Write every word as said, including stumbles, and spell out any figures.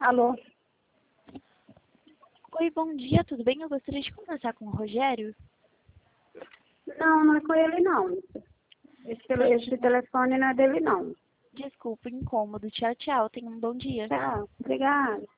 Alô? Oi, bom dia, tudo bem? Eu gostaria de conversar com o Rogério. Não, não é com ele, não. Esse, tele, esse telefone não é dele, não. Desculpa, incômodo. Tchau, tchau. Tenha um bom dia. Tchau. Obrigada.